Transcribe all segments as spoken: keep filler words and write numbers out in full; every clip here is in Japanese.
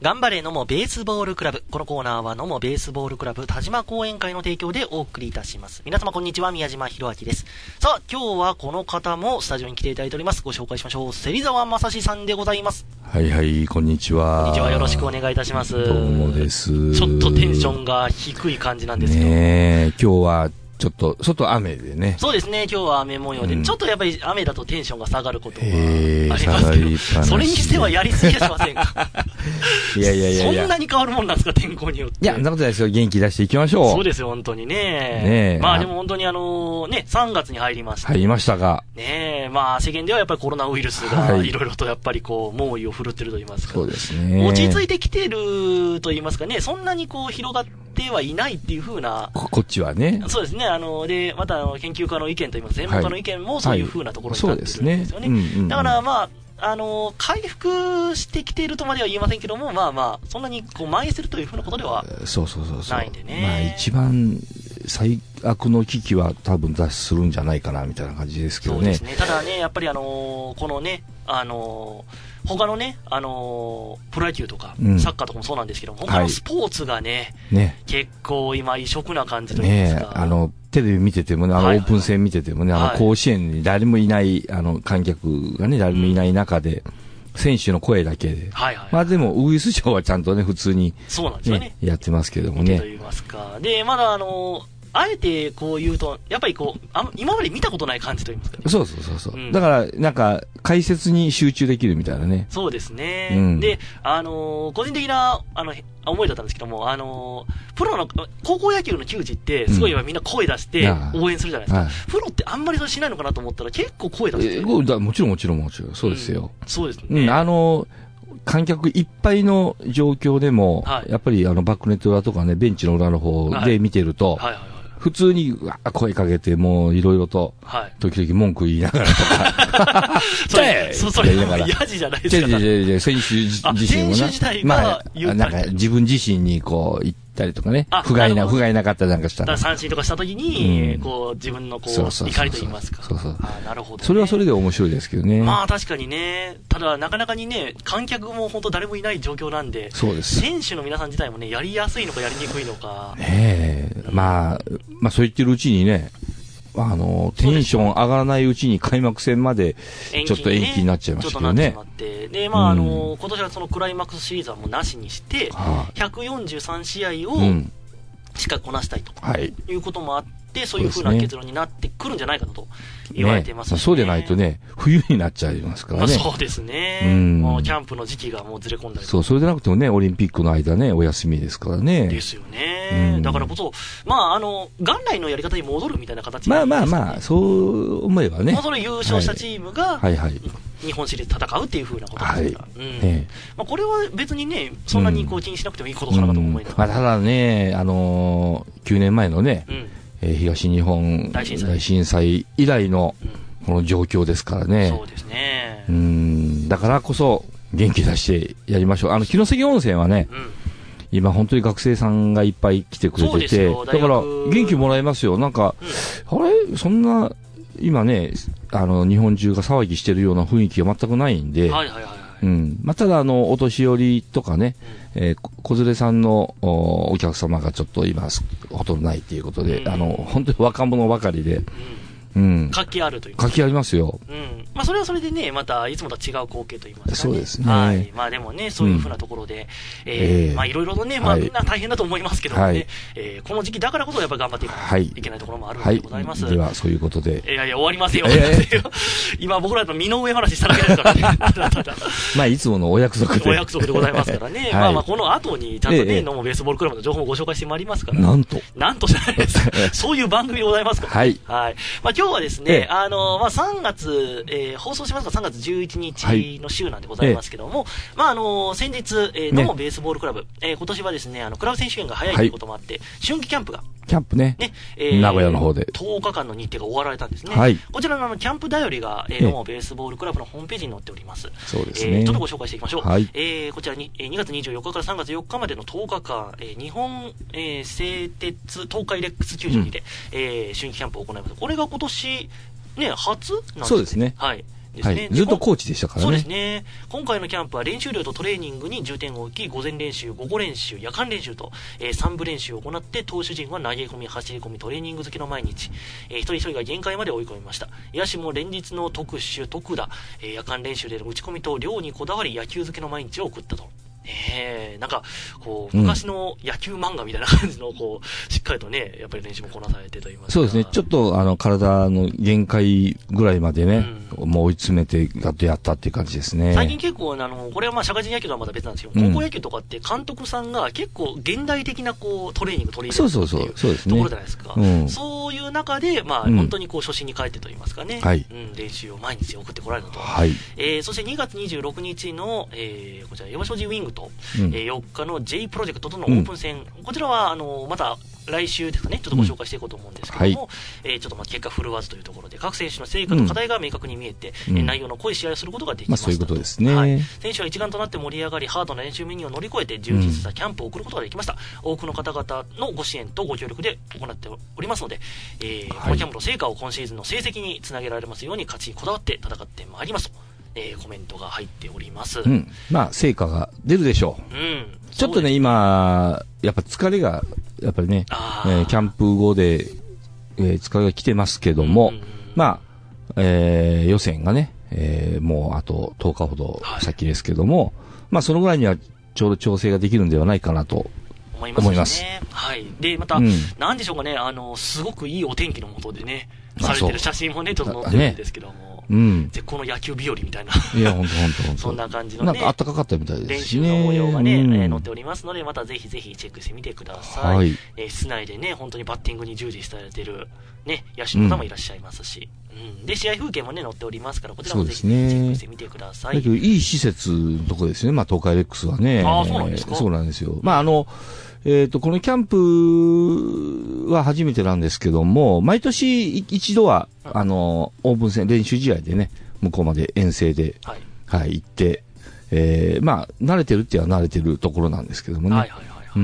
頑張れ野茂ベースボールクラブ。このコーナーは野茂ベースボールクラブ田島講演会の提供でお送りいたします。皆様こんにちは、宮島博明です。さあ、今日はこの方もスタジオに来ていただいております。ご紹介しましょう。芹沢正史さんでございます。 はいはい、こんにちは。 こんにちは、よろしくお願いいたします。 どうもです。 ちょっとテンションが低い感じなんですけど。 ねえ、今日はちょっと外雨でね。 そうですね、今日は雨模様で、うん、ちょっとやっぱり雨だとテンションが下がることがありますけど、それにしてはやりすぎやしませんか。 いやいやいやいや、 そんなに変わるもんなんですか、天候によって。 いや、そんなことないですよ。元気出していきましょう。 そうですよ、本当にね。 ねまあでも本当にあのね、さんがつに入りました。 入りましたが。 ねえ、まあ世間ではやっぱりコロナウイルスがいろいろとやっぱりこう、猛威を振るってると言いますか。 そうですね。 落ち着いてきてると言いますかね、そんなにこう広がってはいないっていう風な。 こ, こっちはね。 そうですね、あの、で、またあの研究家の意見といいますか、専門家の意見もそういう風なところになってるんですよね。 はいはい、そうですね。うんうん、 だからまあ、あの回復してきているとまでは言えませんけども、まあまあそんなにこう蔓延するというふうなことではないんでね。 まあ一番最悪の危機は多分脱出するんじゃないかなみたいな感じですけどね。 そうですね。ただね、やっぱりあのー、このね、あのー、他のね、あのー、プロ野球とか、うん、サッカーとかもそうなんですけども、他のスポーツがね、はい、ね結構今異色な感じといいますか。 ね、あのテレビ見ててもね、あのオープン戦見ててもね、はいはい、あの甲子園に誰もいない、あの観客がね、誰もいない中で、うん、選手の声だけで。はいはいはい、まあでも、ウグイス嬢はちゃんとね、普通に、ね、 そうなんですよね。 やってますけどもね。 と言いますか。で、まだあの、あえてこう言うと、やっぱりこう、あ今まで見たことない感じと言いますか、ね。 そうそうそうそう、うん。だから、なんか、解説に集中できるみたいなね。 そうですね。うん、で、あのー、個人的な、あの、思いだったんですけども、あのー、プロの、高校野球の球児って、すごいみんな声出して応援するじゃないですか。うん、プロってあんまりそれしないのかなと思ったら、結構声出してる、 えー、もちろんもちろんもちろん、そうですよ。 うん、そうですね。 うん、あのー、観客いっぱいの状況でも、はい、やっぱりあのバックネット裏とかね、ベンチの裏の方で見てると、はいはいはいはい、普通に声かけて、もういろいろと、時々文句言いながらとか。 それ、そそれ、ヤジじゃないですか。 選手自身もな。まあ、なんか自分自身にこう言ったりとかね。不甲斐な、不甲斐なかったりなんかしたら。 三振とかした時に、こう、自分のこう、怒りと言いますか。 そうそう。 なるほど。 それはそれで面白いですけどね。 まあ確かにね。ただ、なかなかにね、観客も本当誰もいない状況なんで。 そうです。 選手の皆さん自体もね、やりやすいのかやりにくいのか。 ねえ。まあ、まあそう言ってるうちにね、あの、テンション上がらないうちに開幕戦までちょっと延期になっちゃいましたけどね。 ちょっとなってしまって。で、まあ、あの、うん、今年はそのクライマックスシリーズはもうなしにして、はあ、ひゃくよんじゅうさんしあいをしっかりこなしたいということもあって、はい、そういうふうな結論になってくるんじゃないかなと言われてますね。 ね、そうでないとね、冬になっちゃいますからね。 まあ、そうですね。うん、もうキャンプの時期がもうずれ込んだり。 そう、それでなくてもね、オリンピックの間ね、お休みですからね。 ですよね。うん、だからこそ、まあ、あの、元来のやり方に戻るみたいな形なんですかね。まあまあまあ、そう思えばね。 まあ、その優勝したチームが、 はい、はいはい。 日本シリーズ戦うっていう風なことですから。はい、うんね、 まあ、これは別にね、そんなにこう気にしなくてもいいことかなと思います。 うんうん、まあ、ただね、あのー、きゅうねんまえのね、うんえー、東日本大震 災, 大震災以来のこの状況ですからね。 うん、そうですね。 うん、だからこそ元気出してやりましょう。あの、城崎温泉はね、うん、今本当に学生さんがいっぱい来てくれてて、だから元気もらえますよ。なんか、うん、あれそんな、今ね、あの、日本中が騒ぎしてるような雰囲気が全くないんで、はいはいはい。うん。まあ、ただ、あの、お年寄りとかね、うん、えー、子連れさんの お, お客様がちょっと今、ほとんどないということで、うん、あの、本当に若者ばかりで、うんうん、 活気あるという活気ありますよ。 うん。まあ、それはそれでね、また、いつもとは違う光景と言いますかね。 そうですね。 はい。まあ、でもね、そういうふうなところで、うん、えーえー、まあ、いろいろとね、まあ、みんな大変だと思いますけどもね、はい、えー、この時期だからこそ、やっぱり頑張っていかないといけないところもあるのでございます。 はいはい、では、そういうことで。 いやいや、終わりますよ。えー、今、僕らと身の上話しただけですからね。ただただまあ、いつものお約束で。 お約束でございますからね。はい、まあまあ、この後に、ちゃんとね、野茂ベースボールクラブの情報をご紹介してまいりますから。 なんと。 なんとじゃないですか。そういう番組でございますから、ね。はい。はい。まあ、今日はですね、あの、まあ、さんがつ、えー、放送しますがさんがつじゅういちにちの週なんでございますけども、はい、まあ、あの、先日、えー、野茂ベースボールクラブ、えー、今年はですね、あの、クラブ選手権が早いということもあって、はい、春季キャンプが、 キャンプね。 ね、えー、 名古屋の方で。 とおかかんの日程が終わられたんですね。 はい。 こちらのあの、キャンプだよりが、えー、野茂ベースボールクラブのホームページに載っております。 そうですね。 えー、ちょっとご紹介していきましょう。 はい。 えー、こちらに、えー、にがつにじゅうよっかからさんがつよっかまでのとおかかん、えー、日本、えー、製鉄東海レックス球場にて、うん、えー、春季キャンプを行います。これが今年、ね、初なんですね。 そうですね。 はい。 ですね。 はい、ずっとコーチでしたからね。 そうですね。今回のキャンプは練習量とトレーニングに重点を置き、午前練習、午後練習、夜間練習と、えー、さん部練習を行って、投手陣は投げ込み、走り込み、トレーニング好きの毎日、えー、一人一人が限界まで追い込みました。野手も連日の特殊、特打、えー、夜間練習での打ち込みと量にこだわり、野球好きの毎日を送ったと。ええー、なんか、こう、昔の野球漫画みたいな感じの、こう、しっかりとね、やっぱり練習もこなされてと言いますか。 そうですね。ちょっと、あの、体の限界ぐらいまでね、うん、もう追い詰めて、ガッとやったっていう感じですね。 最近結構、あの、これはまあ、社会人野球とはまた別なんですけど、うん、高校野球とかって監督さんが結構、現代的な、こう、トレーニング取り入れるっていうそうそうそうそうですね。 ところじゃないですか。うん、そういう中で、まあ、うん、本当にこう、初心に帰ってと言いますかね。 はい。 うん、練習を毎日送ってこられたと。 はい。 えー、そしてにがつにじゅうろくにちの、えー、こちら、山所持ウィングと、うん、えー、よっかの J プロジェクトとのオープン戦、うん、こちらはあのまた来週ですかね、ちょっとご紹介していこうと思うんですけども、うんはい、えー、ちょっとまあ結果振るわずというところで、各選手の成果と課題が明確に見えて、うん、えー、内容の濃い試合をすることができましたと、まあ、そういうことですね、はい。選手は一丸となって盛り上がり、ハードな練習メニューを乗り越えて、充実したキャンプを送ることができました。うん、多くの方々のご支援とご協力で行っておりますので、えーはい、このキャンプの成果を今シーズンの成績につなげられますように、勝ちにこだわって戦ってまいりますと。えー、コメントが入っております。 うん。まあ、成果が出るでしょう。うん。ちょっとね、今、やっぱ疲れが、やっぱりね、えー、キャンプ後で、えー、疲れが来てますけども、うんうんうん、まあ、えー、予選がね、えー、もうあととおかほど先ですけども、はい、まあ、そのぐらいにはちょうど調整ができるんではないかなと思います。思います。 はい。で、また、うん、なんでしょうかね、あの、すごくいいお天気の下でね、されてる写真もね、ちょっと載ってるんですけども。ね、うん。絶好の野球日和みたいな。いや、ほんとほんとほんと。そんな感じのね。 なんか暖かかったみたいですしね。 練習の模様がね、うん、えー、載っておりますので、またぜひぜひチェックしてみてください。はい。えー、室内でね、本当にバッティングに従事されてる、ね、野手の方もいらっしゃいますし。うん。うん、で、試合風景もね、載っておりますから、こちらもぜひチェックしてみてください。 だけど、いい施設のとこですね、まあ、東海レックスはね。 ああ、そうなんですか。 そうなんですよ。まあ、あの、えっと、このキャンプは初めてなんですけども、毎年一度は、あの、オープン戦、練習試合でね、向こうまで遠征で、はい、はい、行って、えー、まあ、慣れてるっては慣れてるところなんですけどもね。はいはいはい、はい。うん。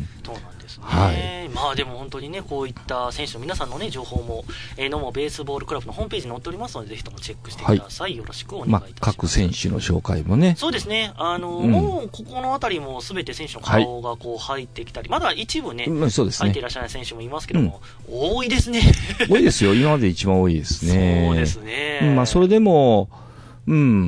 そうなんですね。はい。まあでも本当にね、こういった選手の皆さんのね、情報も、えー、のもベースボールクラブのホームページに載っておりますので、ぜひともチェックしてください。はい、よろしくお願いいたします。まあ、 各選手の紹介もね。 そうですね。あの、うん、もう、ここのあたりもすべて選手の顔がこう入ってきたり、はい、まだ一部ね、うん、そうですね、入っていらっしゃらない選手もいますけども、うん、多いですね。 多いですよ。今まで一番多いですね。 そうですね。 うん、まあ、それでも、うん、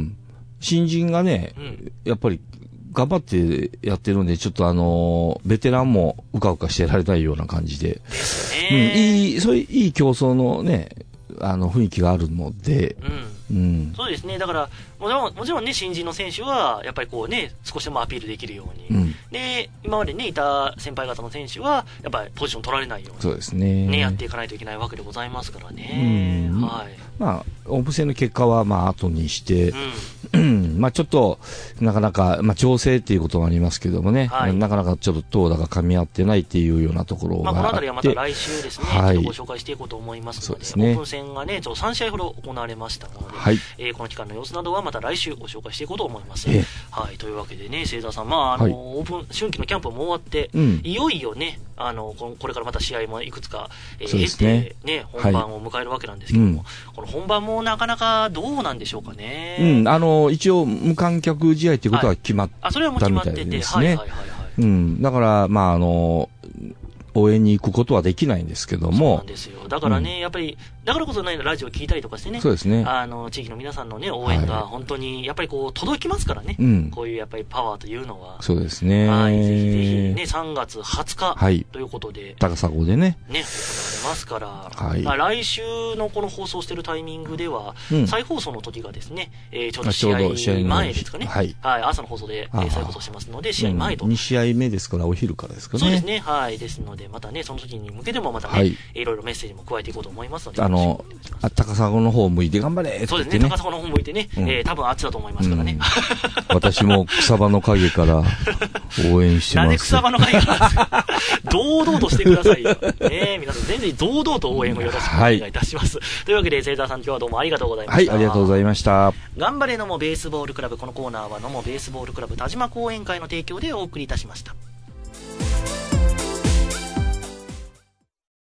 新人がね、うん、やっぱり、頑張ってやってるんで、ちょっとあのー、ベテランもうかうかしてられないような感じで。 ですね。 うん、いい、そういういい競争のね、あの、雰囲気があるので、 うん。うん、そうですね。だから、もちろん、もちろんね、新人の選手は、やっぱりこうね、少しでもアピールできるように。うん、で、今までね、いた先輩方の選手は、やっぱりポジション取られないように。 そうですね。 ね、やっていかないといけないわけでございますからね。うん、はい。 まあ、オープン戦の結果は、まあ、後にして、うん、まあ、ちょっと、なかなか、まあ、調整っていうこともありますけどもね、はい、なかなかちょっと投打が噛み合ってないっていうようなところがあって、まあ、このあたりはまた来週ですね、はい、ちょっとご紹介していこうと思いますので、そうですね、オープン戦がね、ちょっとさん試合ほど行われましたので、はい、えー、この期間の様子などはまた来週ご紹介していこうと思います。えー、はい、というわけでね、清澤さん、まあ、あの、はい、オープン、春季のキャンプも終わって、うん、いよいよね、あの、これからまた試合もいくつか、えー、経て、ね、本番を迎えるわけなんですけども、はい、この本番もなかなかどうなんでしょうかね。 うん、あの、一応、無観客試合っていうことは決まったみたいですね。はい、あ、それはもう決まってて、はいはいはいはい。うん、だから、まあ、あの、応援に行くことはできないんですけども。 そうなんですよ。だからね、うん、やっぱり、だからこそないのラジオ聞いたりとかしてね。 そうですね。 あの、地域の皆さんのね、応援が本当に、やっぱりこう、届きますからね。うん。こういうやっぱりパワーというのは。 そうですね。 はい。ぜひぜひね、さんがつはつか。はい。ということで。 高砂でね。 ね、行われますから。はい。まあ、来週のこの放送してるタイミングでは、うん、再放送の時がですね、えー、ちょうど試合前ですかね。はい。はい。朝の放送で、えー、再放送しますので、試合前と。 うん、に試合目ですから、お昼からですかね。 そうですね。はい。ですので、またね、その時に向けてもまたね、はい、いろいろメッセージも加えていこうと思いますので。 あの、高砂の方を向いて頑張れって、ね、 そうですね、高砂の方を向いてね、うん、えー、多分あっちだと思いますからね。 うん、私も草場の陰から応援してます。 なんで草場の陰から堂々としてくださいよ。ね、皆さん全然堂々と応援をよろしくお願いいたします。はい、というわけで、清澤さん今日はどうもありがとうございました。 はい、ありがとうございました。 頑張れのもベースボールクラブ、このコーナーはのもベースボールクラブ田島講演会の提供でお送りいたしました。